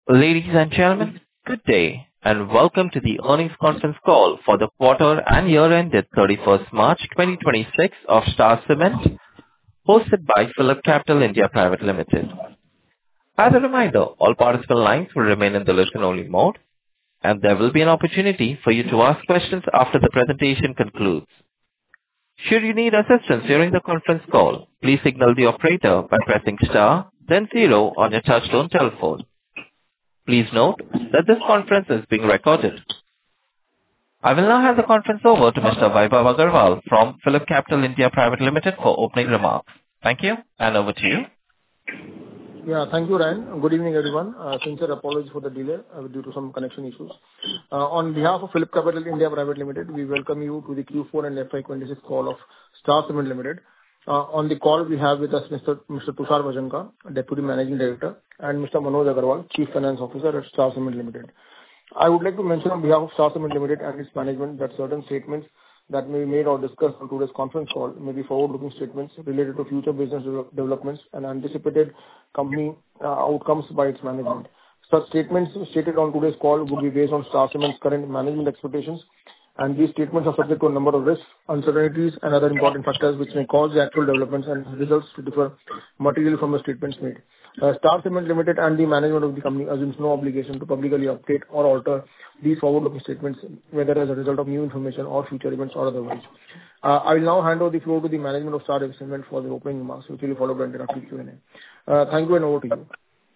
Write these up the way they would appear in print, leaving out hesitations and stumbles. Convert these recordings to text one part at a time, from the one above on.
Ladies and gentlemen, good day, and welcome to the earnings conference call for the quarter and year ended 31st March 2026 of Star Cement, hosted by PhillipCapital India Private Limited. As a reminder, all participant lines will remain in the listen-only mode, and there will be an opportunity for you to ask questions after the presentation concludes. Should you need assistance during the conference call, please signal the operator by pressing star, then zero on your touchtone telephone. Please note that this conference is being recorded. I will now hand the conference over to Mr. Vaibhav Agarwal from PhillipCapital India Private Limited for opening remarks. Thank you, and over to you. Yeah, thank you, Ryan. Good evening, everyone. Sincere apologies for the delay due to some connection issues. On behalf of PhillipCapital India Private Limited, we welcome you to the Q4 and FY26 call of Star Cement Limited. On the call, we have with us Mr. Tushar Bhajanka, Deputy Managing Director, and Mr. Manoj Agarwal, Chief Finance Officer at Star Cement Limited. I would like to mention on behalf of Star Cement Limited and its management that certain statements that may be made or discussed on today's conference call may be forward-looking statements related to future business developments and anticipated company outcomes by its management. Such statements stated on today's call will be based on Star Cement's current management expectations, and these statements are subject to a number of risks, uncertainties, and other important factors which may cause the actual developments and results to differ materially from the statements made. Star Cement Limited and the management of the company assumes no obligation to publicly update or alter these forward-looking statements, whether as a result of new information or future events or otherwise. I will now hand over the floor to the management of Star Cement for the opening remarks, which will be followed by interactive Q&A. Thank you, and over to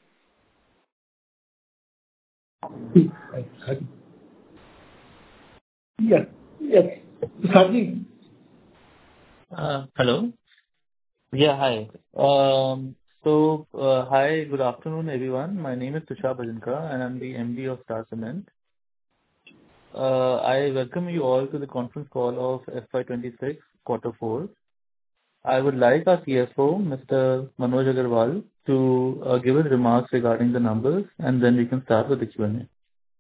you. Yes. Tushar. Hello. Yeah, hi. Hi, good afternoon, everyone. My name is Tushar Bhajanka, and I'm the MD of Star Cement. I welcome you all to the conference call of FY26 quarter 4. I would like our CFO, Mr. Manoj Agarwal, to give his remarks regarding the numbers, and then we can start with the Q&A.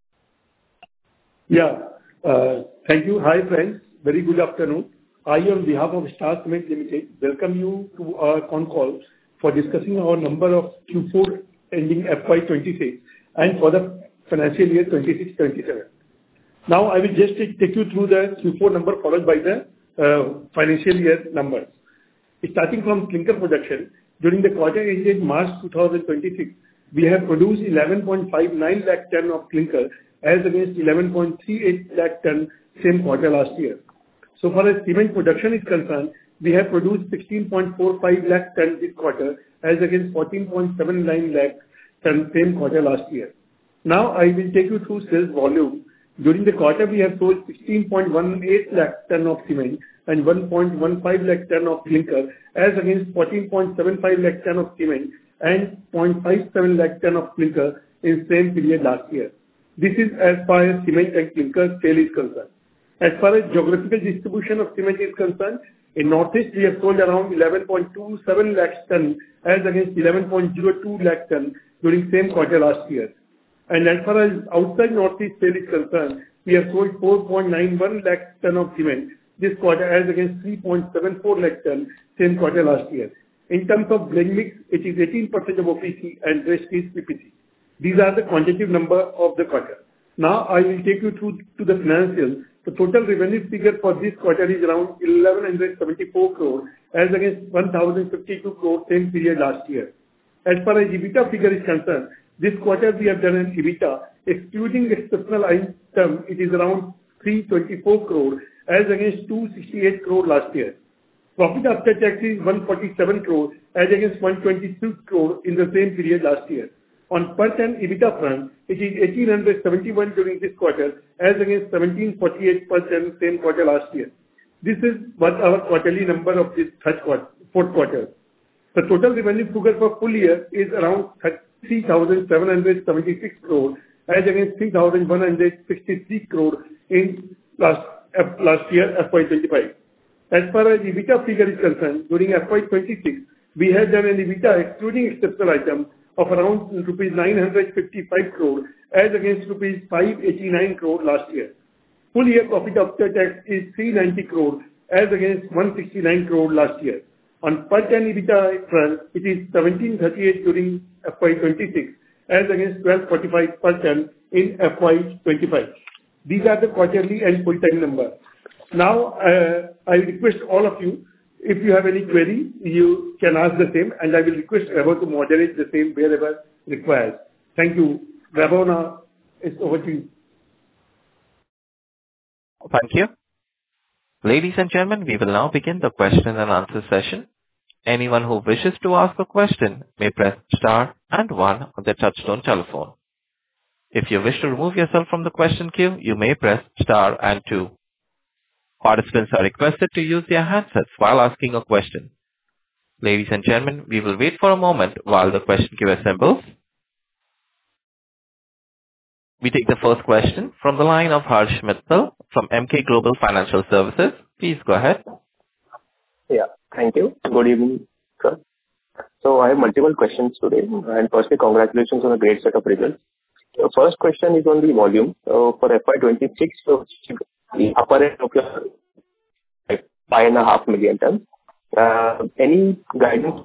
Yeah. Thank you. Hi, friends. Very good afternoon. I, on behalf of Star Cement Limited, welcome you to our con call for discussing our number of Q4 ending FY26 and for the financial year 26-27. Now, I will just take you through the Q4 number followed by the financial year numbers. Starting from clinker production, during the quarter ended March 2026, we have produced 11.59 lakh ton of clinker as against 11.38 lakh ton same quarter last year. So far as cement production is concerned, we have produced 16.45 lakh ton this quarter as against 14.79 lakh ton same quarter last year. Now I will take you through sales volume. During the quarter, we have sold 16.18 lakh ton of cement and 1.15 lakh ton of clinker as against 14.75 lakh ton of cement and 0.57 lakh ton of clinker in same period last year. This is as far as cement and clinker sale is concerned. As far as geographical distribution of cement is concerned, in Northeast we have sold around 11.27 lakh ton as against 11.02 lakh ton during same quarter last year. And as far as outside Northeast sale is concerned, we have sold 4.91 lakh ton of cement this quarter as against 3.74 lakh ton same quarter last year. In terms of blend mix, it is 18% of OPC and rest is PPC. These are the quantitative number of the quarter. Now I will take you through to the financials. The total revenue figure for this quarter is around 1174 crore as against 1052 crore same period last year. As far as EBITDA figure is concerned, this quarter we have done an EBITDA excluding exceptional item, it is around 324 crore as against 268 crore last year. Profit after tax is 147 crore as against 122 crore in the same period last year. On per ton EBITDA front, it is 1871 during this quarter as against 1748 per ton same quarter last year. This is what our quarterly number of this fourth quarter. The total revenue figure for full year is around 3,776 crore as against 3,163 crore in last year FY25. As far as EBITDA figure is concerned, during FY26, we have done an EBITDA excluding exceptional items of around rupees 955 crore as against rupees 589 crore last year. Full year profit after tax is 390 crore as against 169 crore last year. On per ton EBITDA front, it is 1738 during FY26 as against 1245 per ton in FY 25. These are the quarterly and full-time numbers. Now, I request all of you, if you have any query, you can ask the same, and I will request Vaibhav to moderate the same wherever required. Thank you. Vaibhav, now it's over to you. Thank you. Ladies and gentlemen, we will now begin the question and answer session. Anyone who wishes to ask a question may press star and one on their touchtone telephone. If you wish to remove yourself from the question queue, you may press star and two. Participants are requested to use their handsets while asking a question. Ladies and gentlemen, we will wait for a moment while the question queue assembles. We take the first question from the line of Harsh Mittal from Emkay Global Financial Services. Please go ahead. Yeah, thank you. Good evening, sir. So I have multiple questions today, and firstly, congratulations on a great set of results. The first question is on the volume. So for FY26, so the upper end of your 5.5 million tons. Any guidance?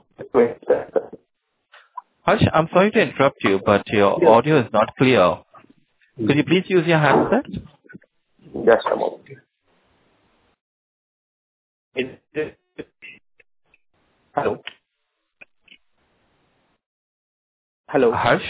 Harsh, I'm sorry to interrupt you, but your audio is not clear. Could you please use your handset? Just a moment. Hello? Hello? Harsh?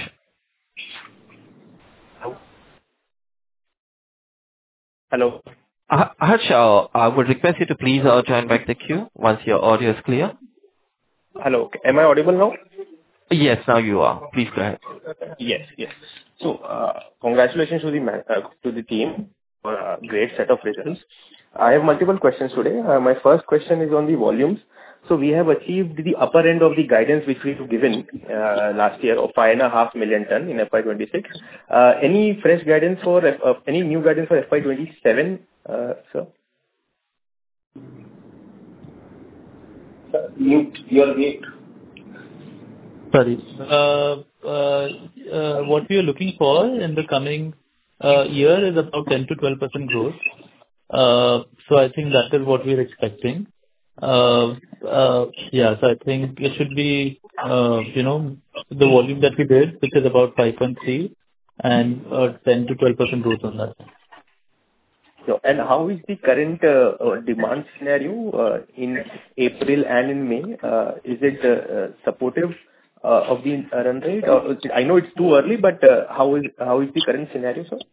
Hello? Harsh, I would request you to please join back the queue once your audio is clear. Hello. Am I audible now? Yes, now you are. Please go ahead. Yes. So, congratulations to the team for a great set of results. I have multiple questions today. My first question is on the volumes. So we have achieved the upper end of the guidance which we have given last year of 5.5 million ton in FY26. Any fresh guidance for any new guidance for FY27, sir? You're mute. Sorry. What we are looking for in the coming year is about 10 to 12% growth. So I think that is what we are expecting. So I think it should be, the volume that we did, which is about 5.3, and 10 to 12% growth on that. So, and how is the current demand scenario in April and in May? Is it supportive of the run rate? Or, I know it's too early, but how is the current scenario, sir?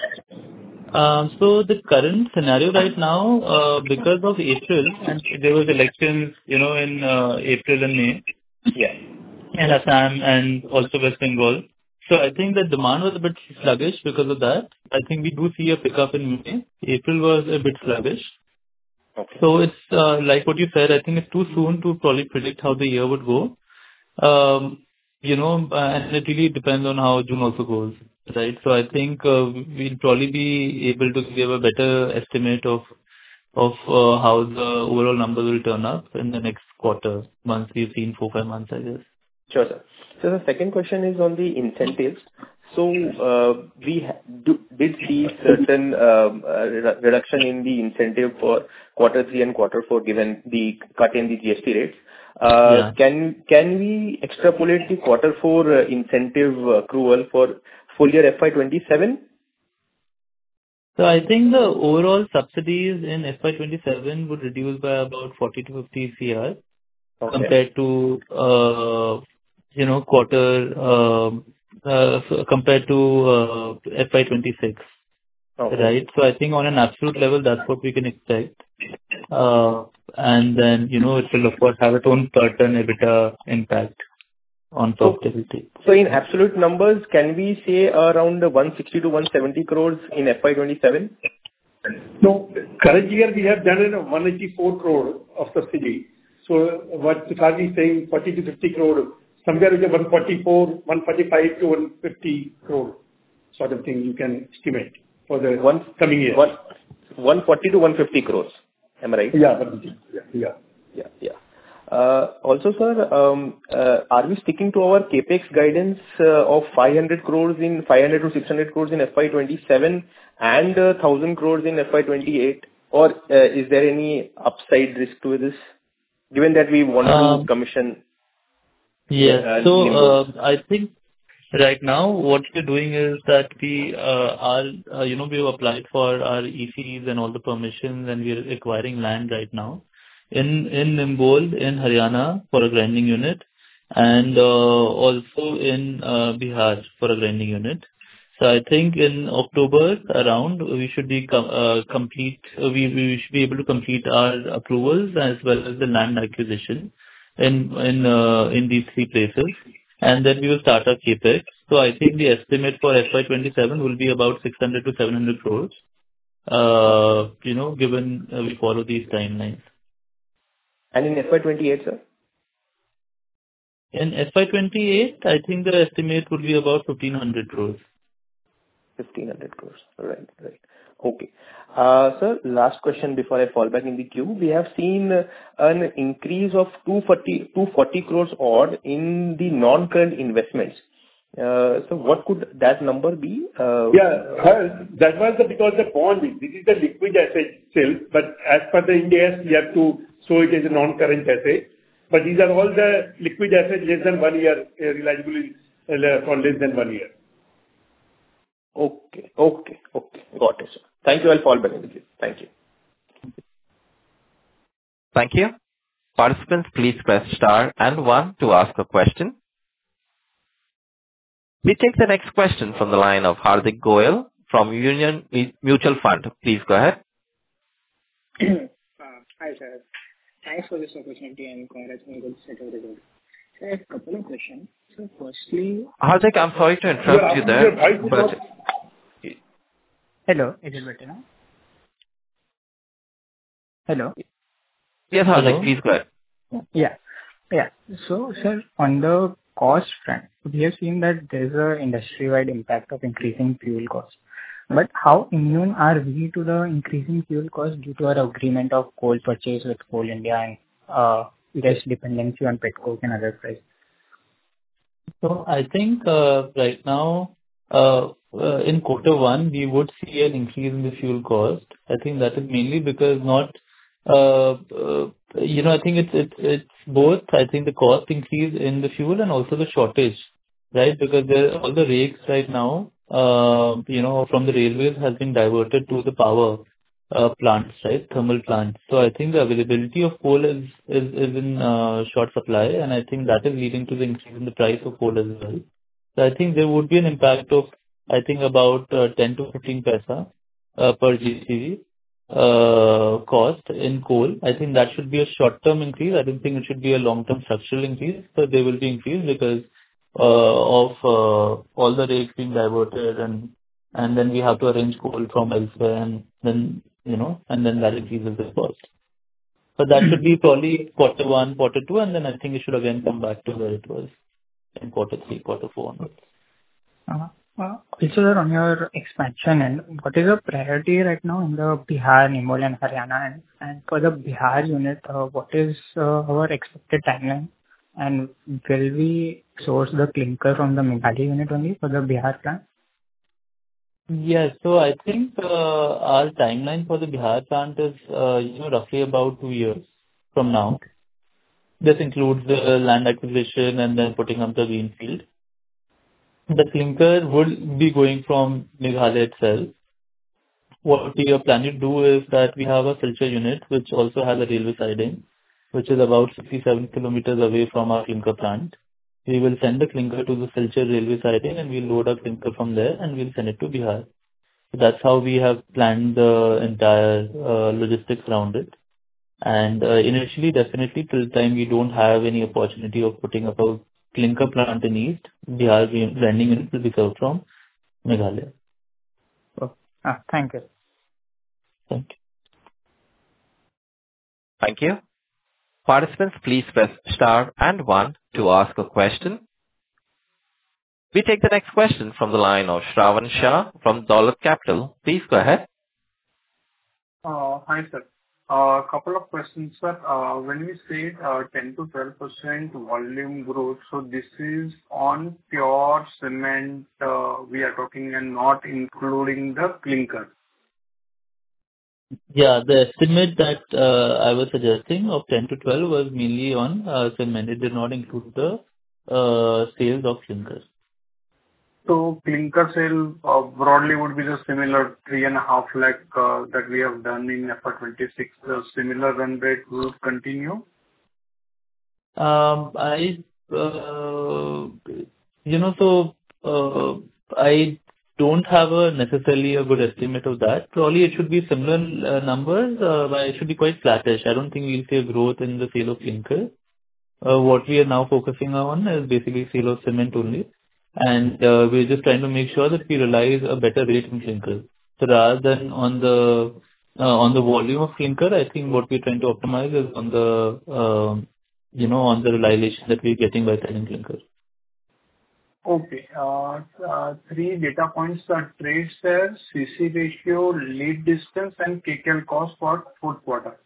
So the current scenario right now, because of April, and there was elections, in April and May. Yeah. In Assam and also West Bengal. So I think the demand was a bit sluggish because of that. I think we do see a pickup in May. April was a bit sluggish. Okay. So it's like what you said, I think it's too soon to probably predict how the year would go. And it really depends on how June also goes, right? So I think we'll probably be able to give a better estimate of how the overall numbers will turn up in the next quarter, once we've seen 4-5 months, I guess. Sure, sir. So the second question is on the incentives. So we did see certain reduction in the incentive for Q3 and Q4 given the cut in the GST rates. Yeah. Can we extrapolate the Q4 incentive accrual for full year FY27? So I think the overall subsidies in FY27 would reduce by about 40 to 50 CR compared to compared to FY26. Okay. Right? So I think on an absolute level, that's what we can expect. And then, it will of course have its own per ton EBITDA impact on profitability. So in absolute numbers, can we say around 160 to 170 crores in FY27? No, current year we have done 184 crore of subsidy. So what Tushar is saying, 40 to 50 crore, somewhere with 144, 145 to 150 crore sort of thing you can estimate for the coming year. 140 to 150 crores. Am I right? Yeah. Also, sir, are we sticking to our capex guidance of 500 to 600 crores in FY27 and 1,000 crores in FY28? Or is there any upside risk to this, given that we want to commission? Yeah. So I think Right now, what we're doing is that we we've applied for our ECs and all the permissions, and we're acquiring land right now in Nimbol, in Haryana, for a grinding unit, and also in Bihar for a grinding unit. So I think in October around, we should be complete. We should be able to complete our approvals as well as the land acquisition in these three places, and then we will start our CapEx. So I think the estimate for FY27 will be about 600 to 700 crores, given we follow these timelines. And in FY28, sir? In FY28, I think the estimate would be about 1,500 crores. 1,500 crores. Right. Okay. Sir, last question before I fall back in the queue. We have seen an increase of 240 crores odd in the non-current investments. So what could that number be? That was because the bond, this is the liquid asset itself, but as per the Ind AS, we have to show it as a non-current asset. But these are all the liquid assets less than 1 year, realizable for less than 1 year. Okay. Got it, sir. Thank you. I'll fall back in the queue. Thank you. Thank you. Participants, please press star and 1 to ask a question. We take the next question from the line of Hardik Goyal from Union Mutual Fund. Please go ahead. Hi, sir. Thanks for this opportunity and congrats on good set of results. I have a couple of questions. So firstly... Hardik, I'm sorry to interrupt you there. Hello, is it better now? Hello? Yes, Hardik, please go ahead. Yeah. So, sir, on the cost front, we have seen that there's an industry-wide impact of increasing fuel costs. But how immune are we to the increasing fuel costs due to our agreement of coal purchase with Coal India and less dependency on petcoke and other prices? So I think right now, in Q1, we would see an increase in the fuel cost. I think that is mainly because I think it's both. I think the cost increase in the fuel and also the shortage, right? Because all the rakes right now, from the railways has been diverted to the power plants, right? Thermal plants. So I think the availability of coal is in short supply, and I think that is leading to the increase in the price of coal as well. So I think there would be an impact of, I think, about 10 to 15 paisa per GCV cost in coal. I think that should be a short-term increase. I don't think it should be a long-term structural increase, but they will be increased because of all the rakes being diverted, and then we have to arrange coal from elsewhere, and then that increases the cost. But that should be probably Q1, Q2, and then I think it should again come back to where it was in Q3, Q4 onwards. Also, on your expansion, and what is the priority right now in the Bihar, Nimbol, and Haryana? And for the Bihar unit, what is our expected timeline? And will we source the clinker from the Meghalaya unit only for the Bihar plant? Yes. So I think our timeline for the Bihar plant is roughly about 2 years from now. This includes the land acquisition and then putting up the greenfield. The clinker would be going from Meghalaya itself. What we are planning to do is that we have a Silchar unit which also has a railway siding, which is about 67 kilometers away from our clinker plant. We will send the clinker to the Silchar railway siding, and we'll load our clinker from there, and we'll send it to Bihar. So that's how we have planned the entire logistics around it. And initially, definitely, till the time we don't have any opportunity of putting up a clinker plant in East, Bihar grinding unit will be served from Meghalaya. Thank you. Thank you. Thank you. Participants, please press star and 1 to ask a question. We take the next question from the line of Shravan Shah from Dolat Capital. Please go ahead. Hi, sir. A couple of questions, sir. When we say 10 to 12% volume growth, so this is on pure cement we are talking and not including the clinker. Yeah, the estimate that I was suggesting of 10 to 12 was mainly on cement. It did not include the sales of clinker. So clinker sale broadly would be the similar 3.5 lakh that we have done in FY26. The similar run rate will continue? I, I don't have necessarily a good estimate of that. Probably it should be similar numbers, but it should be quite flattish. I don't think we'll see a growth in the sale of clinker. What we are now focusing on is basically sale of cement only. And we're just trying to make sure that we realize a better rate in clinker. So rather than on the volume of clinker, I think what we're trying to optimize is on the on the realization that we're getting by selling clinker. Okay. Three data points are trade share, CC ratio, lead distance, and kcal cost for fourth quarter.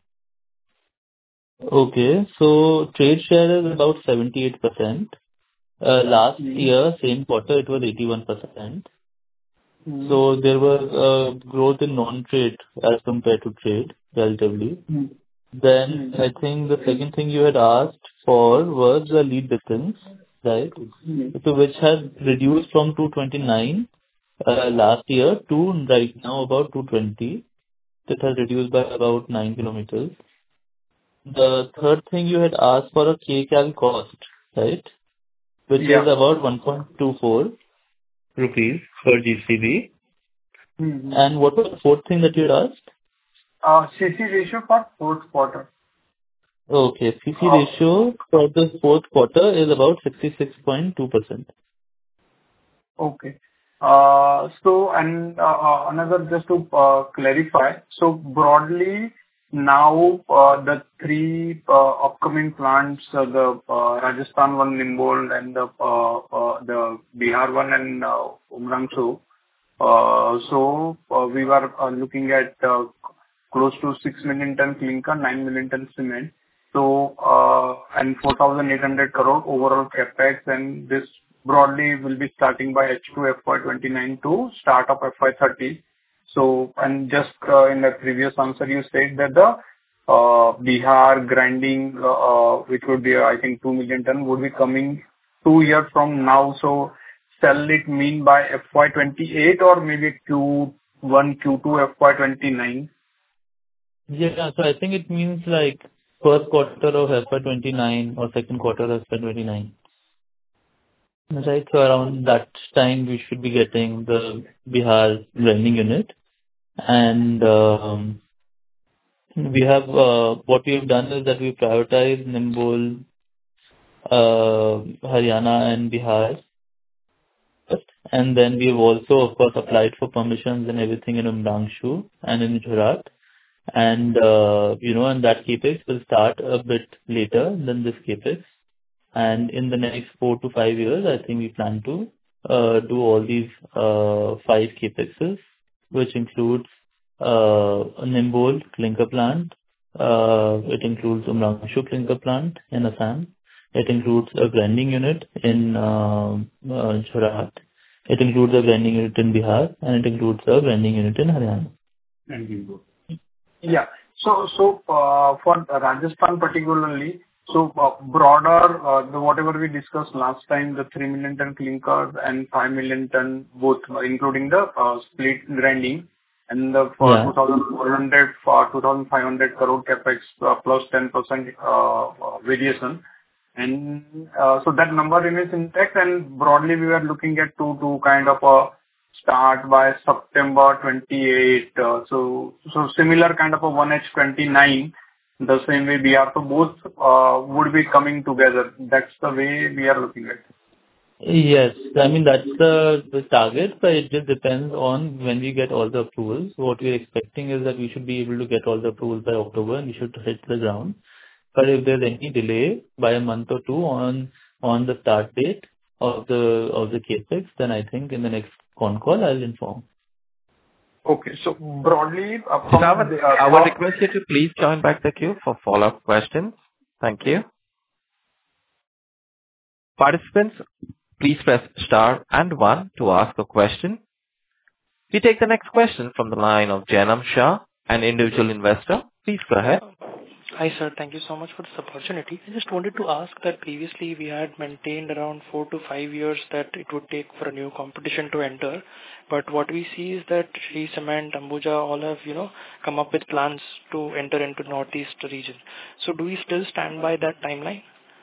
Okay. So trade share is about 78%. Last year, same quarter, it was 81%. So there was growth in non-trade as compared to trade, relatively. Then I think the second thing you had asked for was the lead distance, right? So which has reduced from 229 last year to right now about 220. It has reduced by about 9 kilometers. The third thing you had asked for a kcal cost, right? Which is about 1.24 rupees per GCV. And what was the fourth thing that you had asked? CC ratio for fourth quarter. Okay. CC ratio for the fourth quarter is about 66.2%. Okay. So, and another just to clarify, so broadly now the three upcoming plants, the Rajasthan one, Nimbol, and the Bihar one and Umrangso. So we were looking at close to 6 million ton clinker, 9 million ton cement. So and 4,800 crore overall capex, and this broadly will be starting by H2 FY29 to start of FY30. So, and just in the previous answer, you said that the Bihar grinding, which would be, I think, 2 million ton, would be coming 2 years from now. So, shall it mean by FY28 or maybe Q1, Q2, FY29? Yeah, so I think it means like first quarter of FY29 or second quarter of FY29. Right, so around that time we should be getting the Bihar grinding unit. And we have what we have done is that we prioritize Nimbol, Haryana and Bihar. And then we've also, of course, applied for permissions and everything in Umrangso and in Gujarat. And, and that capex will start a bit later than this capex. And in the next 4 to 5 years, I think we plan to do all these 5 capexes, which includes Nimbol clinker plant. It includes Umrangso clinker plant in Assam. It includes a grinding unit in Gujarat. It includes a grinding unit in Bihar, and it includes a grinding unit in Haryana. Yeah. So for Rajasthan particularly, so broader, whatever we discussed last time, the 3 million ton clinker and 5 million ton both, including the split grinding, and the 2,400 for 2,500 crore capex plus 10% variation. And so that number remains intact, and broadly we were looking at to kind of start by September 28. So similar kind of a 1H29, the same way we are. So both would be coming together. That's the way we are looking at it. Yes. I mean, that's the target, but it just depends on when we get all the approvals. What we're expecting is that we should be able to get all the approvals by October, and we should hit the ground. But if there's any delay by a month or two on the start date of the capex, then I think in the next con call I'll inform. Okay. So broadly, I would request you to please join back the queue for follow-up questions. Thank you. Participants, please press star and 1 to ask a question. We take the next question from the line of Janam Shah, an individual investor. Please go ahead. Hi, sir. Thank you so much for this opportunity. I just wanted to ask that previously we had maintained around 4 to 5 years that it would take for a new competition to enter. But what we see is that Shree Cement, Ambuja, all have, come up with plans to enter into Northeast region. So do we still stand by that timeline?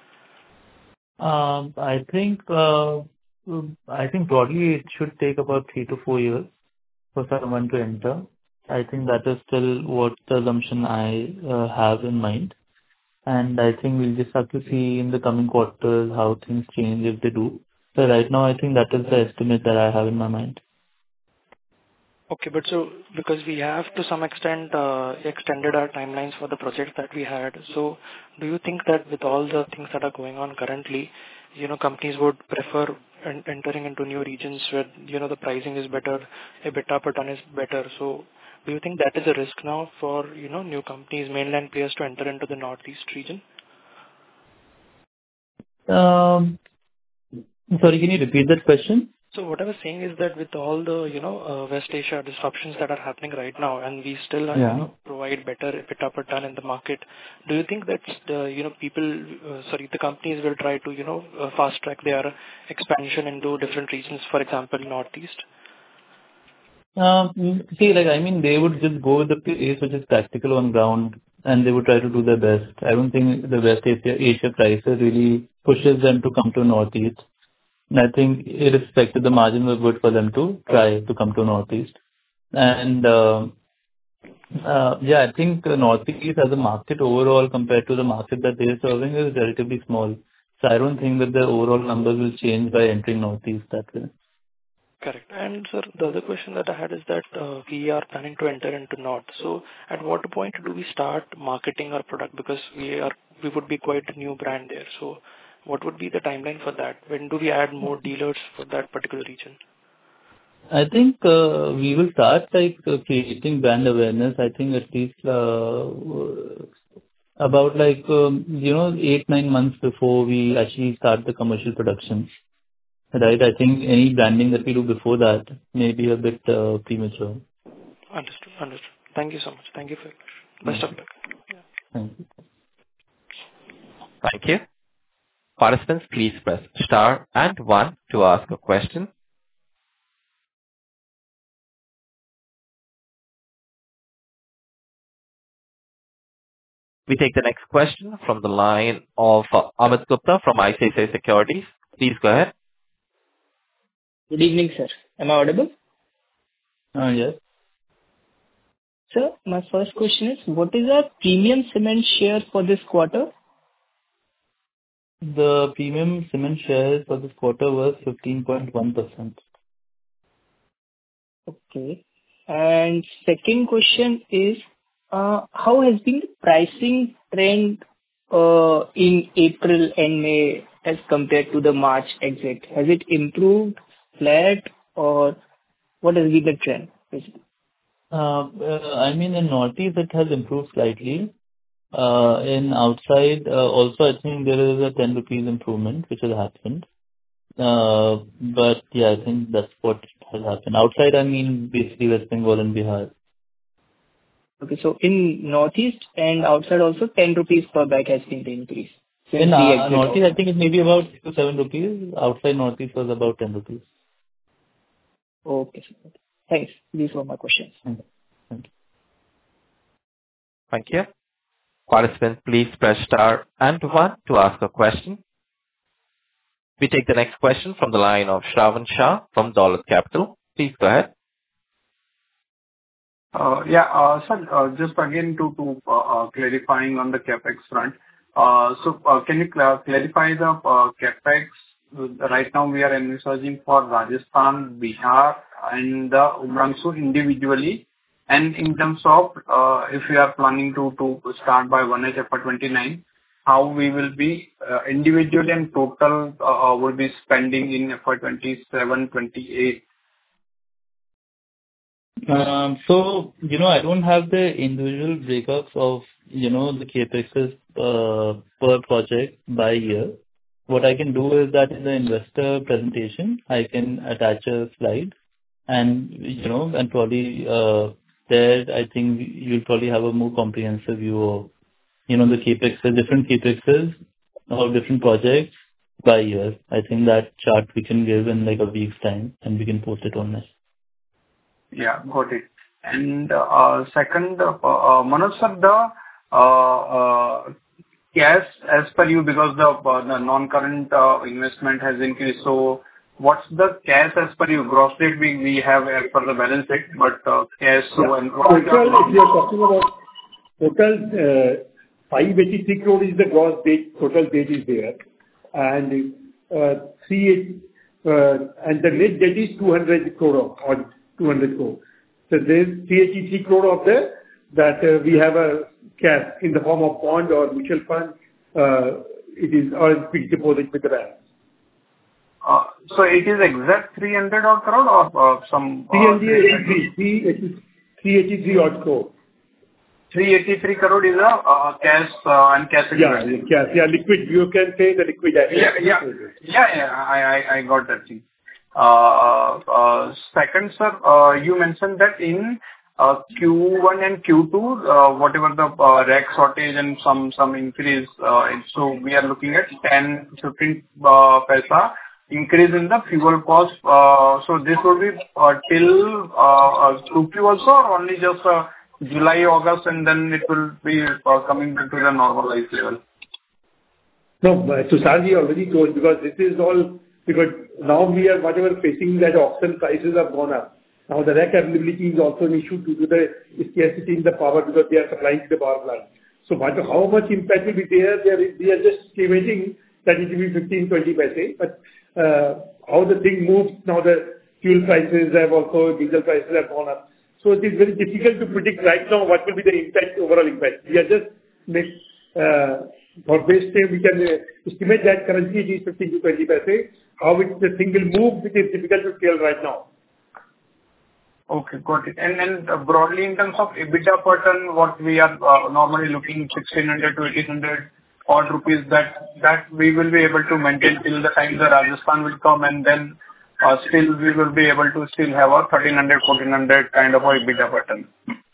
I think broadly it should take about 3 to 4 years for someone to enter. I think that is still what the assumption I have in mind. And I think we'll just have to see in the coming quarters how things change if they do. So right now, I think that is the estimate that I have in my mind. Okay, but so because we have to some extent extended our timelines for the projects that we had, so do you think that with all the things that are going on currently, companies would prefer entering into new regions where, the pricing is better, EBITDA per ton is better. So do you think that is a risk now for, new companies, mainland players to enter into the Northeast region? Sorry, can you repeat that question? So what I was saying is that with all the, West Asia disruptions that are happening right now, and we still, provide better EBITDA per ton in the market, do you think that the, the companies will try to, fast track their expansion into different regions, for example, Northeast? They would just go with the pace which is practical on ground, and they would try to do their best. I don't think the West Asia crisis really pushes them to come to Northeast. And I think irrespective, the margin was good for them to try to come to Northeast. And I think Northeast as a market overall compared to the market that they are serving is relatively small. So I don't think that the overall numbers will change by entering Northeast that way. Correct. And sir, the other question that I had is that we are planning to enter into North. So at what point do we start marketing our product? Because we would be quite a new brand there. So what would be the timeline for that? When do we add more dealers for that particular region? I think we will start creating brand awareness. I think at least about 8-9 months before we actually start the commercial production. Right? I think any branding that we do before that may be a bit premature. Understood. Thank you so much. Thank you for your question. Best of luck. Yeah. Thank you. Thank you. Participants, please press star and 1 to ask a question. We take the next question from the line of Amit Gupta from ICICI Securities. Please go ahead. Good evening, sir. Am I audible? Yes. Sir, my first question is, what is our premium cement share for this quarter? The premium cement share for this quarter was 15.1%. Okay. And second question is, how has been the pricing trend in April and May as compared to the March exit? Has it improved, flat, or what has been the trend? In Northeast it has improved slightly. In outside, also I think there is a 10 rupees improvement which has happened. But yeah, I think that's what has happened. Outside, basically West Bengal and Bihar. Okay, so in Northeast and outside also 10 rupees per bag has been the increase. In Northeast, I think it may be about 6 to 7 rupees. Outside Northeast was about 10 rupees. Okay, sir. Thanks. These were my questions. Thank you. Thank you. Participants, please press star and 1 to ask a question. We take the next question from the line of Shravan Shah from Dolat Capital. Please go ahead. Sir, just again to clarifying on the CapEx front. Can you clarify the CapEx? Right now we are envisaging for Rajasthan, Bihar, and Umrangso individually. And in terms of if we are planning to start by 1H FY29, how we will be individually and total will be spending in FY27, 28. I don't have the individual breakups of, the CapExes per project by year. What I can do is that in the investor presentation, I can attach a slide and, and probably there, I think you'll probably have a more comprehensive view of the CapEx, different CapExes of different projects by year. I think that chart we can give in like a week's time, and we can post it on this. Yeah, got it. And second, Manoj sir, the cash as per you, because the non-current investment has increased. So what's the cash as per you? Gross debt we have as per the balance sheet, but cash, so and what is Total, if you are talking about total, 583 crore is the gross debt, total debt is there. And and the net debt is 200 crore or 200 crore. So there's 383 crore of that we have a cash in the form of bond or mutual fund. It is or fixed deposit with the bank. So it is exact 300 odd crore or some 383 odd crore. 383 crore is a cash and cash equivalent. Yeah, cash. Yeah, liquid. You can say the liquid asset. I got that thing. Second, sir, you mentioned that in Q1 and Q2, whatever the rack shortage and some increase, so we are looking at 10-15 paisa increase in the fuel cost. So this will be till Q2 also, or only just July, August, and then it will be coming back to the normalized level? No, Tusharji already told, because this is all because now we are whatever facing that auction prices have gone up. Now the rack availability is also an issue due to the scarcity in the power because they are supplying to the power plant. So how much impact will be there? We are just estimating that it will be 15-20 paise. But how the thing moves now, the fuel prices have also, diesel prices have gone up. So it is very difficult to predict right now what will be the impact, overall impact. We are just for base time we can estimate that currently it is 15-20 paise. How the thing will move, it is difficult to tell right now. Okay, got it. And broadly in terms of EBITDA per ton, what we are normally looking 1,600 to 1,800 odd rupees, that we will be able to maintain till the time the Rajasthan will come, and then still we will be able to still have a 1,300, 1,400 kind of a EBITDA per ton.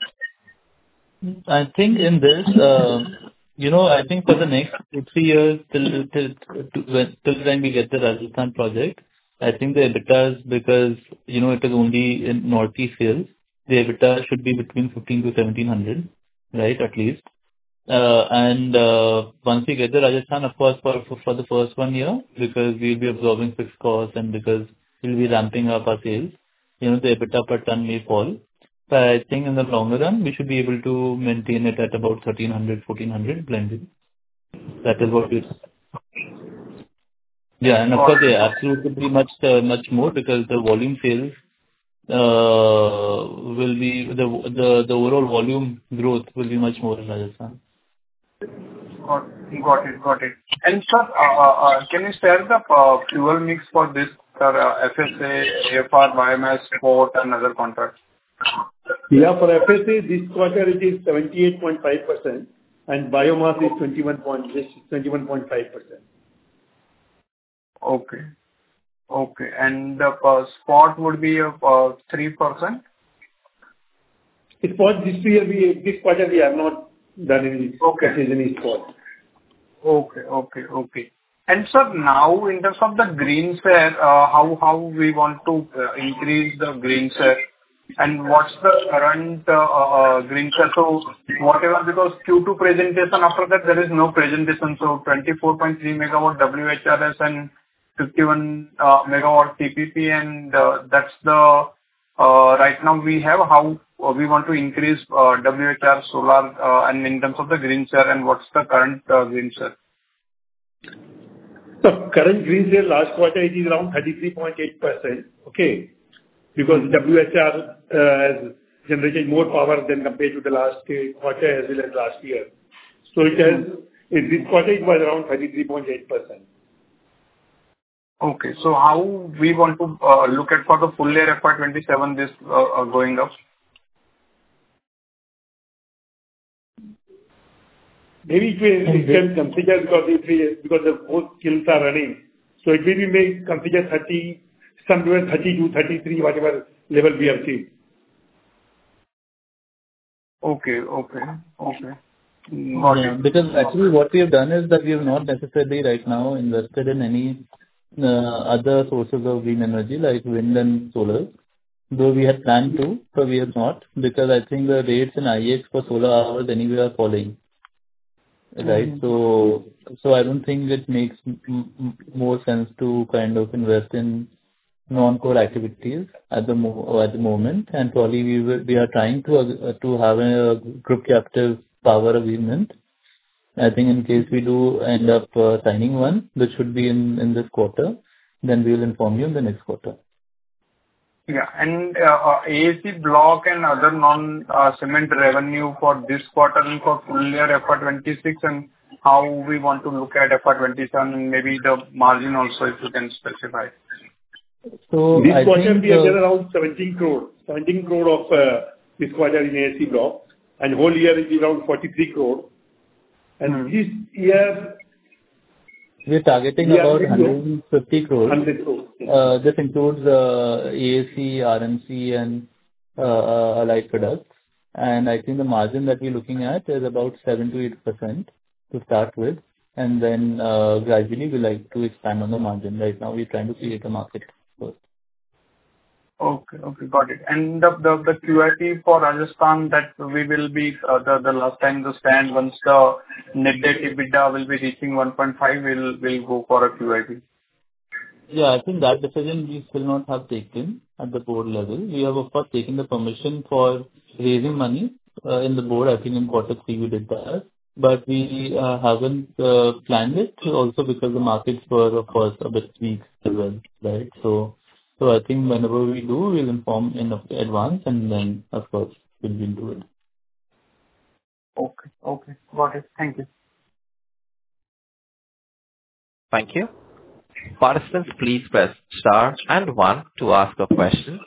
I think in this, I think for the next 2-3 years till the time we get the Rajasthan project, I think the EBITDA, because it is only in Northeast sales, the EBITDA should be between 15 to 1,700, right, at least. And once we get the Rajasthan, of course, for the first 1 year, because we'll be absorbing fixed costs and because we'll be ramping up our sales, the EBITDA per ton may fall. But I think in the longer run, we should be able to maintain it at about 1,300, 1,400 blended. That is what it is. Yeah, and of course, the absolute will be much more because the volume sales will be the overall volume growth will be much more in Rajasthan. Got it. And sir, can you share the fuel mix for this FSA, AFR, biomass, port, and other contracts? Yeah, for FSA this quarter it is 78.5% and biomass is 21.5%. Okay. And the spot would be 3%? Spot this quarter we have not done any spot. Okay. And sir, now in terms of the green share, how we want to increase the green share, and what's the current green share? So whatever, because Q2 presentation, after that there is no presentation. So 24.3 megawatt WHRS and 51 megawatt TPP, and that's the right now we have how we want to increase WHR solar and in terms of the green share, and what's the current green share? So current green share last quarter it is around 33.8%. Okay, because WHR has generated more power than compared to the last quarter as well as last year. So it has in this quarter it was around 33.8%. Okay, so how we want to look at for the full year FY27 this going up? Maybe it can consider because the both kilns are running. So it will be consider 30, somewhere 32, 33, whatever level we have seen. Okay. Got Yeah, it. because actually what we have done is that we have not necessarily right now invested in any other sources of green energy like wind and solar, though we had planned to, but we have not, because I think the rates in IEX for solar hours anyway are falling, right? So I don't think it makes more sense to kind of invest in non-core activities at the moment, and probably we are trying to have a group captive power agreement. I think in case we do end up signing one, which should be in this quarter, then we will inform you in the next quarter. Yeah. And AAC block and other non-cement revenue for this quarter and for full year FY26, and how we want to look at FY27, and maybe the margin also, if you can specify. So This I quarter, think we have done around 17 crore of this quarter in AAC block, and whole year is around 43 crore. And this year, we are targeting about 150 crores. 100 crore. This includes AAC, RMC, and allied products. And I think the margin that we're looking at is about 7 to 8% to start with. And then gradually we like to expand on the margin. Right now we're trying to create a market first. Okay, got it. And the QIP for Rajasthan that we will be the last time to stand, once the net debt EBITDA will be reaching 1.5, we'll go for a QIP. Yeah, I think that decision we still not have taken at the board level. We have of course taken the permission for raising money in the board. I think in quarter 3 we did that, but we haven't planned it also because the markets were of course a bit weak as well, right? So I think whenever we do, we'll inform in advance, and then of course we'll do it. Okay, got it. Thank you. Thank you. Participants, please press star and 1 to ask a question.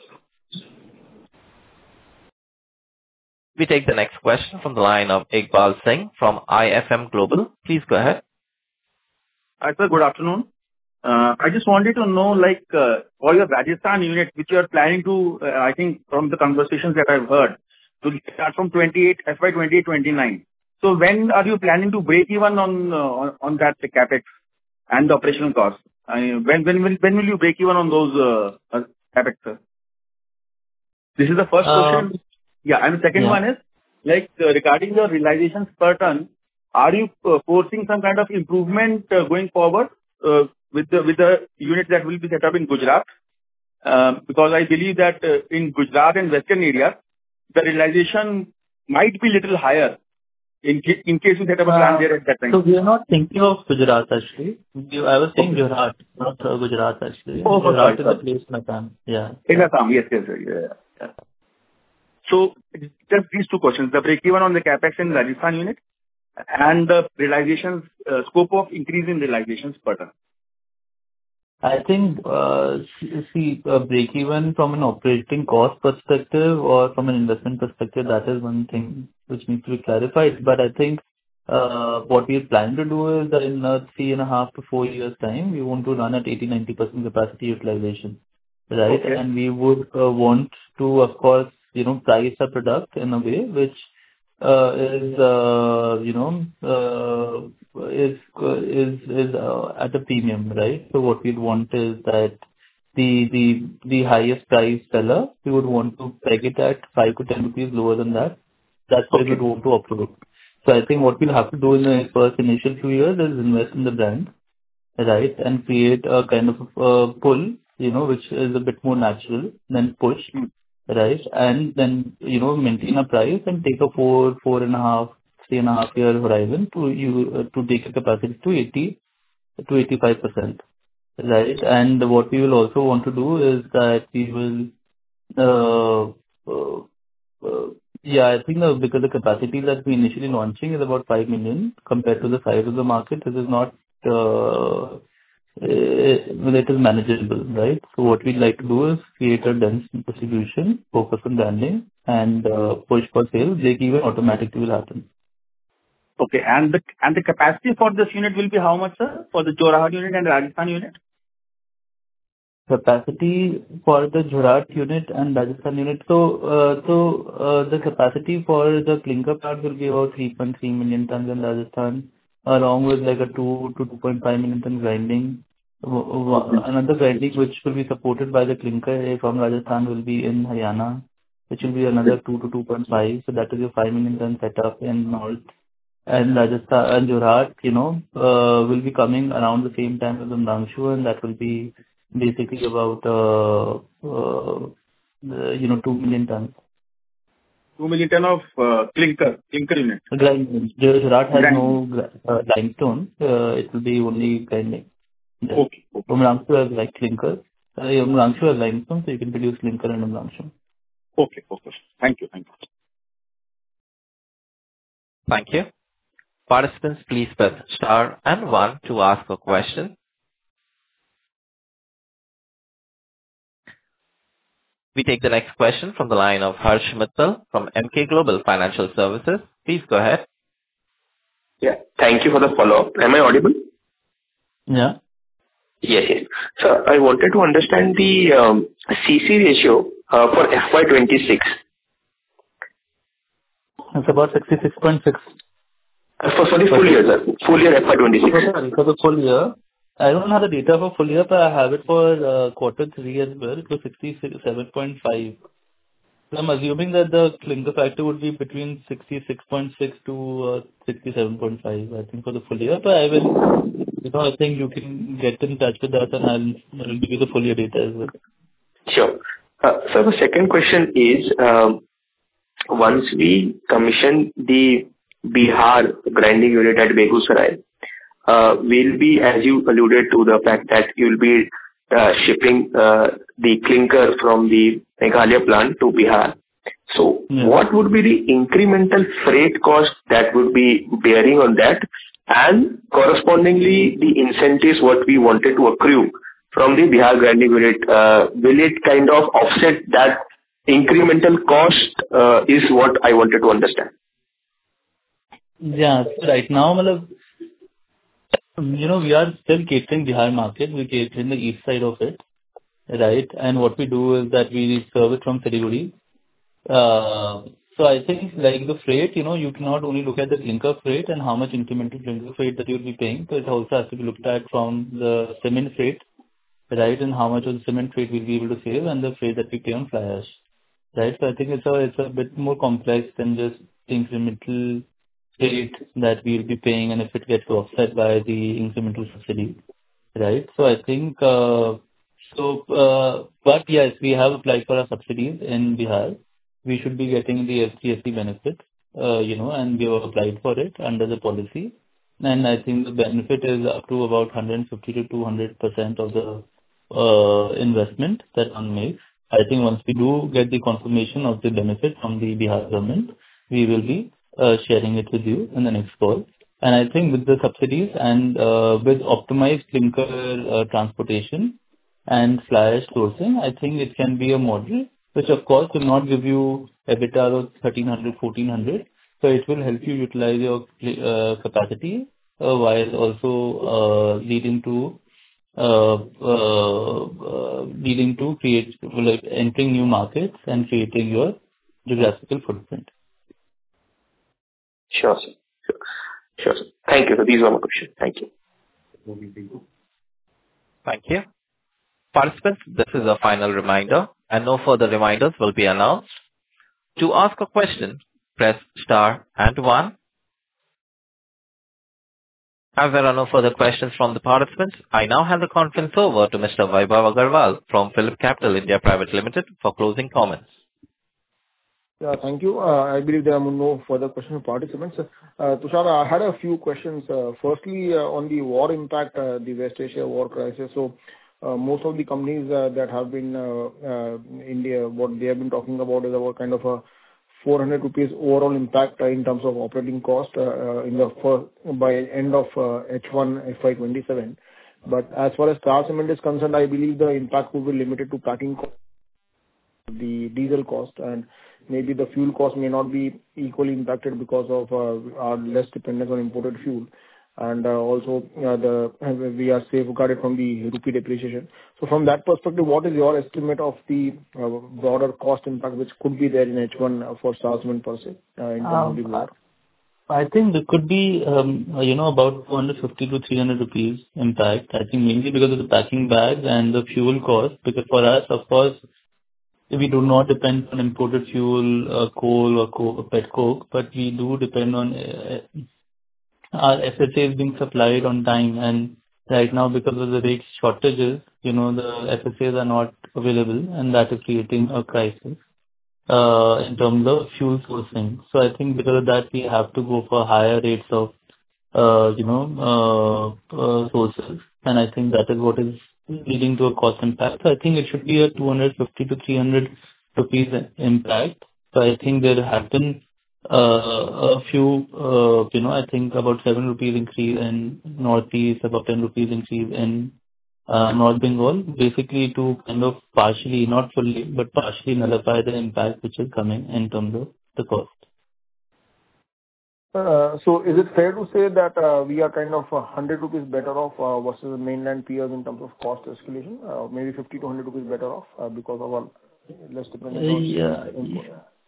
We take the next question from the line of Iqbal Singh from IFM Global. Please go ahead. Hi, sir. Good afternoon. I just wanted to know, for your Rajasthan unit, which you are planning to, I think from the conversations that I've heard, to start from FY28-29. So when are you planning to break even on that CapEx and the operational costs? When will you break even on those CapEx, sir? This is the first question. Yeah, and the second one is, regarding your realizations per ton, are you foreseeing some kind of improvement going forward with the unit that will be set up in Gujarat? Because I believe that in Gujarat and western area, the realization might be little higher in case you set up a plant there at that time. So we are not thinking of Gujarat actually. I was saying Gujarat, not Gujarat actually. Oh, Gujarat is the place in Assam. Yeah. In Assam, yes. Yeah. So just these two questions, the break-even on the CapEx in Rajasthan unit and the realizations, scope of increase in realizations per ton. I think, break-even from an operating cost perspective or from an investment perspective, that is one thing which needs to be clarified. But I think what we are planning to do is that in 3.5 to 4 years' time, we want to run at 80-90% capacity utilization, right? Okay. And we would want to, of course, price a product in a way which is at a premium, right? So what we'd want is that the highest price seller, we would want to peg it at 5 to 10 rupees lower than that. That's why we want to operate. So I think what we'll have to do in the first initial few years is invest in the brand, right? And create a kind of a pull, which is a bit more natural than push. Right, and then maintain a price and take a 3.5 year horizon to take a capacity to 80 to 85%, right? And what we will also want to do is that we will, I think because the capacity that we initially launching is about 5 million compared to the size of the market, this is not. It is manageable, right? So what we'd like to do is create a dense distribution, focus on branding, and push for sales. Break-even automatically will happen. Okay, and the capacity for this unit will be how much, sir? For the Jorhat unit and Rajasthan unit? Capacity for the Jorhat unit and Rajasthan unit. The capacity for the clinker plant will be about 3.3 million tons in Rajasthan, along with like a 2 to 2.5 million ton grinding. Another grinding which will be supported by the clinker from Rajasthan will be in Haryana, which will be another 2 to 2.5. So that is your 5 million ton setup in north. And Rajasthan and Jorhat, will be coming around the same time as Umrangshu, and that will be basically about 2 million tons. 2 million ton of clinker unit. Grinding. Jorhat has no limestone. It will be only grinding. Yes. Okay. Umrangshu has like clinker. Umrangshu has limestone, so you can produce clinker and Umrangshu. Okay. Thank you. Thank you. Participants, please press star and 1 to ask a question. We take the next question from the line of Harsh Mittal from Emkay Global Financial Services. Please go ahead. Yeah. Thank you for the follow-up. Am I audible? Yeah. Yes. So I wanted to understand the CC ratio for FY26. It's about 66.6. For the full year, sir. Full year FY26. Sorry, for the full year. I don't have the data for full year, but I have it for quarter 3 as well. It was 67.5. So I'm assuming that the clinker factor would be between 66.6 to 67.5, I think, for the full year. But I will, I think you can get in touch with us and I'll give you the full year data as well. Sure. So the second question is, once we commission the Bihar grinding unit at Begusarai, will be, as you alluded to, the fact that you'll be shipping the clinker from the Meghalaya plant to Bihar. So what would be the incremental freight cost that would be bearing on that, and correspondingly the incentives what we wanted to accrue from the Bihar grinding unit, will it kind of offset that incremental cost, is what I wanted to understand. Yeah, so right now, we are still catering Bihar market. We cater in the east side of it, right? And what we do is that we serve it from Siliguri. So I think like the freight, you cannot only look at the clinker freight and how much incremental clinker freight that you'll be paying. So it also has to be looked at from the cement freight, right? And how much of the cement freight we'll be able to save and the freight that we pay on fly ash, right? So I think it's a bit more complex than just the incremental freight that we'll be paying, and if it gets offset by the incremental subsidy, right? So I think, but yes, we have applied for our subsidies in Bihar. We should be getting the SGST benefit, and we have applied for it under the policy. And I think the benefit is up to about 150 to 200% of the investment that one makes. I think once we do get the confirmation of the benefit from the Bihar government, we will be sharing it with you in the next call. And I think with the subsidies and with optimized clinker transportation and fly ash sourcing, I think it can be a model which of course will not give you EBITDA of 1,300, 1,400. So it will help you utilize your capacity while also leading to entering new markets and creating your geographical footprint. Sure, sir. Thank you. So these were my questions. Thank you. Thank you. Participants, this is a final reminder, and no further reminders will be announced. To ask a question, press star and 1. As there are no further questions from the participants, I now hand the conference over to Mr. Vaibhav Agarwal from PhillipCapital India Private Limited for closing comments. Yeah, thank you. I believe there are no further questions from participants. Tushar, I had a few questions. Firstly, on the war impact, the West Asia war crisis. So most of the companies that have been in India, what they have been talking about is about kind of a 400 rupees overall impact in terms of operating cost by end of H1 FY27. But as far as Star Cement is concerned, I believe the impact will be limited to packing cost, the diesel cost, and maybe the fuel cost may not be equally impacted because of our less dependence on imported fuel. and also we are safeguarded from the rupee depreciation. So from that perspective, what is your estimate of the broader cost impact which could be there in H1 for Star Cement per se in terms of the war? I think there could be, about 250 to 300 rupees impact. I think mainly because of the packing bags and the fuel cost. Because for us, of course, we do not depend on imported fuel, coal or pet coke, but we do depend on our FSAs being supplied on time. And right now, because of the rate shortages, the FSAs are not available, and that is creating a crisis in terms of fuel sourcing. So I think because of that, we have to go for higher rates of, sources. And I think that is what is leading to a cost impact. So I think it should be a 250 to 300 rupees impact. So I think there have been a few, I think about 7 rupees increase in Northeast, about 10 rupees increase in North Bengal, basically to kind of partially, not fully, but partially nullify the impact which is coming in terms of the cost. So is it fair to say that we are kind of 100 rupees better off versus the mainland peers in terms of cost escalation? Maybe 50 to 100 rupees better off because of our less dependence on import?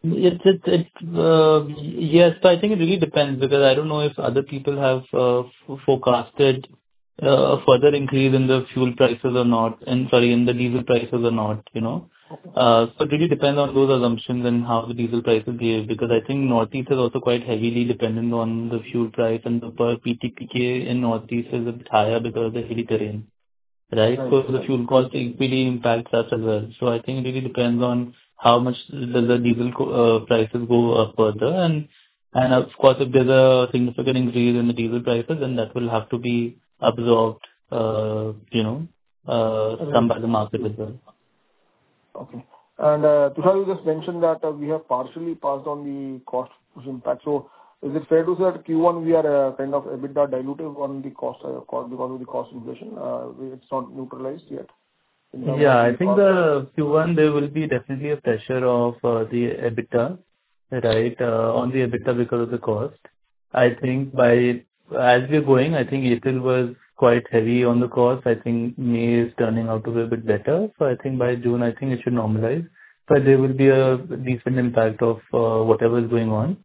Yes, but I think it really depends because I don't know if other people have forecasted a further increase in the fuel prices or not, in the diesel prices or not, So it really depends on those assumptions and how the diesel prices behave, because I think Northeast is also quite heavily dependent on the fuel price, and the per PTPK in Northeast is a bit higher because of the hilly terrain, right? So the fuel cost really impacts us as well. So I think it really depends on how much does the diesel prices go up further, and of course if there's a significant increase in the diesel prices, then that will have to be absorbed, some by the market as well. Okay. And Tushar, you just mentioned that we have partially passed on the cost push impact. So is it fair to say that Q1 we are kind of EBITDA dilutive on the cost because of the cost inflation? It's not neutralized yet? Yeah, I think the Q1 there will be definitely a pressure of the EBITDA, right, on the EBITDA because of the cost. I think as we're going, I think April was quite heavy on the cost. I think May is turning out to be a bit better. So I think by June, I think it should normalize. But there will be a decent impact of whatever is going on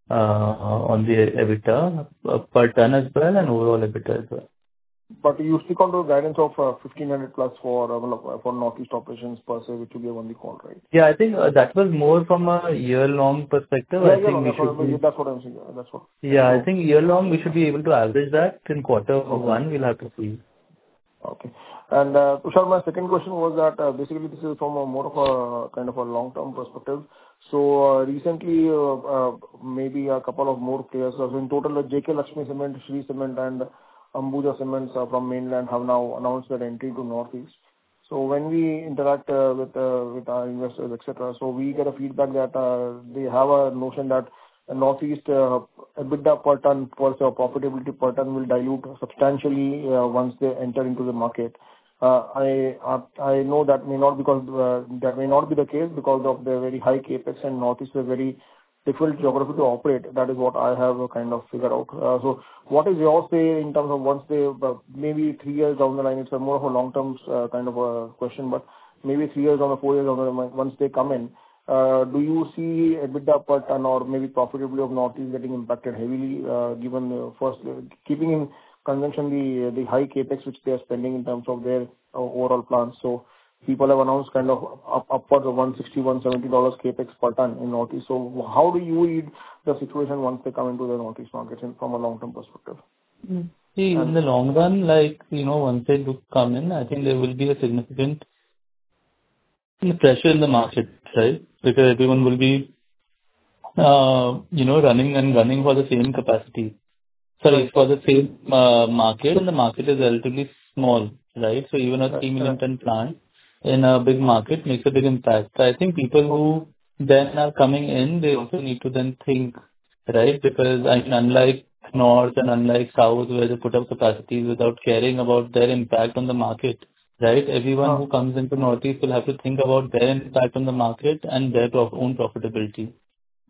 the EBITDA per ton as well, and overall EBITDA as well. But you stick on to guidance of 1,500 plus for Northeast operations per se, which you gave on the call, right? Yeah, I think that was more from a year-long perspective. Yeah, that's what I'm saying. That's what. Yeah, I think year-long we should be able to average that. In Q1, we'll have to see. Okay. And Tushar, my second question was that basically this is from a more of a kind of a long-term perspective. So recently, maybe a couple of more players, so in total, JK Lakshmi Cement, Shree Cement, and Ambuja Cements from mainland have now announced their entry to Northeast. So when we interact with our investors, etc., so we get a feedback that they have a notion that Northeast EBITDA per ton, profitability per ton will dilute substantially once they enter into the market. I know that may not be the case because of the very high capex, and Northeast is a very difficult geography to operate. That is what I have kind of figured out. So what is your say in terms of once they, maybe 3 years down the line, it's a more of a long-term kind of a question, but maybe 3 years or 4 years down the line, once they come in, do you see EBITDA per ton or maybe profitability of Northeast getting impacted heavily, given first keeping in conjunction the high capex which they are spending in terms of their overall plans? So people have announced kind of upwards of $160, $170 capex per ton in Northeast. So how do you read the situation once they come into the Northeast markets from a long-term perspective? See, in the long run, once they do come in, I think there will be a significant pressure in the market, right? Because everyone will be, running for the same capacity. Sorry, for the same market, and the market is relatively small, right? So even a 3 million ton plant in a big market makes a big impact. So I think people who then are coming in, they also need to then think, right? Because unlike North and unlike South, where they put up capacities without caring about their impact on the market, right? Everyone who comes into Northeast will have to think about their impact on the market and their own profitability.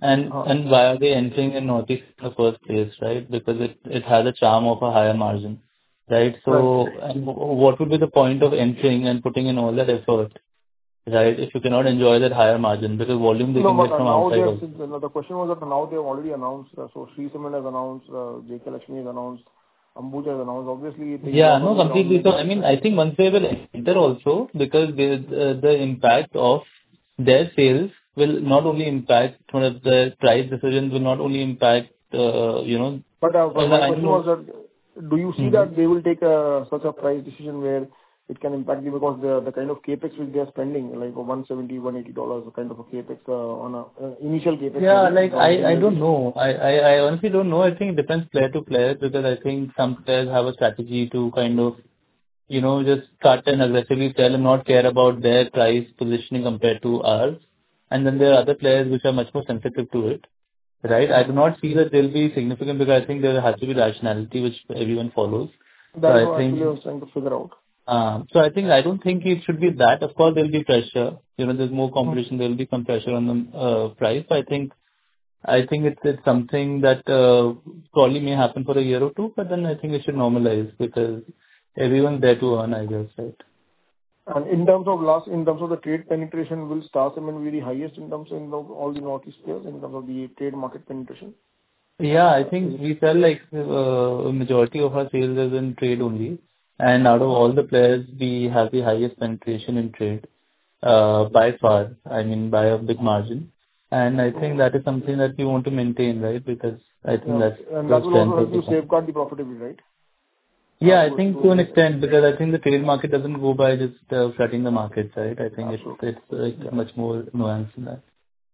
And why are they entering in Northeast in the first place, right? Because it has a charm of a higher margin, right? So, and what would be the point of entering and putting in all that effort, right, if you cannot enjoy that higher margin? Because volume they can get from outside also. The question was that now they've already announced, so Shree Cement has announced, JK Lakshmi has announced, Ambuja has announced. Obviously, completely. So, I mean, I think once they will enter also, because the impact of their sales will not only impact the price decisions, will not only impact, But my question was that, do you see that they will take such a price decision where it can impact you, because the kind of capex which they are spending, like $170, $180, kind of a capex on a initial capex? Yeah, like I don't know. I honestly don't know. I think it depends player to player, because I think some players have a strategy to kind of, just cut and aggressively sell and not care about their price positioning compared to ours. And then there are other players which are much more sensitive to it, right? I do not see that they'll be significant, because I think there has to be rationality which everyone follows. That's what I was trying to figure out. So I don't think it should be that. Of course, there will be pressure. There's more competition. There will be some pressure on the price. But I think it's something that probably may happen for a year or two. But then I think it should normalize, because everyone's there to earn, I guess, right? And in terms of the trade penetration, will Star Cement be the highest in terms of all the Northeast players in terms of the trade market penetration? Yeah, I think we sell like a majority of our sales is in trade only. And out of all the players, we have the highest penetration in trade by far. I mean, by a big margin. And I think that is something that we want to maintain, right? Because I think that's and that will also help you safeguard the profitability, right? Yeah, I think to an extent, because I think the trade market doesn't go by just flooding the market, right? I think it's much more nuanced than that.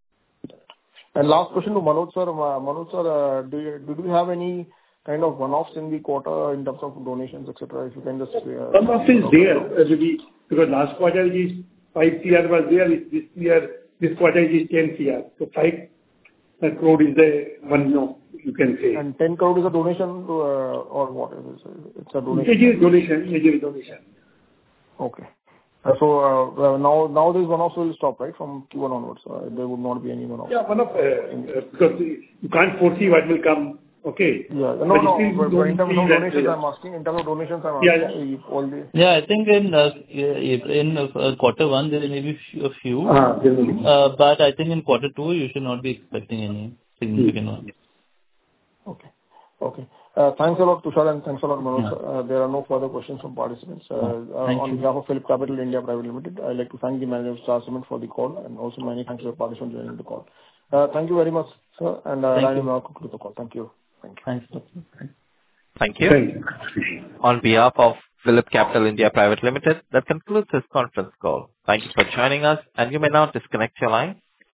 And last question to Manoj sir. Manoj sir, do you have any kind of one-offs in the quarter in terms of donations, etc.? If you can just... One-off is there, because last quarter is 5 CR was there. This year, this quarter is 10 CR. So 5 crore is the one, you can say. And 10 crore is a donation to, or what is it? It's a donation. Major donation. Okay. So now these one-offs will stop, right, from Q1 onwards? There would not be any one-offs. Yeah, one-off, because you can't foresee what will come. Okay. Yeah. No. But in terms of donations, I'm asking. Yeah, I think in quarter one, there may be a few. But I think in quarter two, you should not be expecting any significant ones. Okay. Thanks a lot, Tushar, and thanks a lot, Manoj. There are no further questions from participants. On behalf of PhillipCapital India Private Limited, I'd like to thank the manager of Star Cement for the call, and also many thanks to the participants joining the call. Thank you very much, sir, and I will now conclude the call. Thank you. Thanks. Thank you. On behalf of PhillipCapital India Private Limited, that concludes this conference call. Thank you for joining us, and you may now disconnect your line.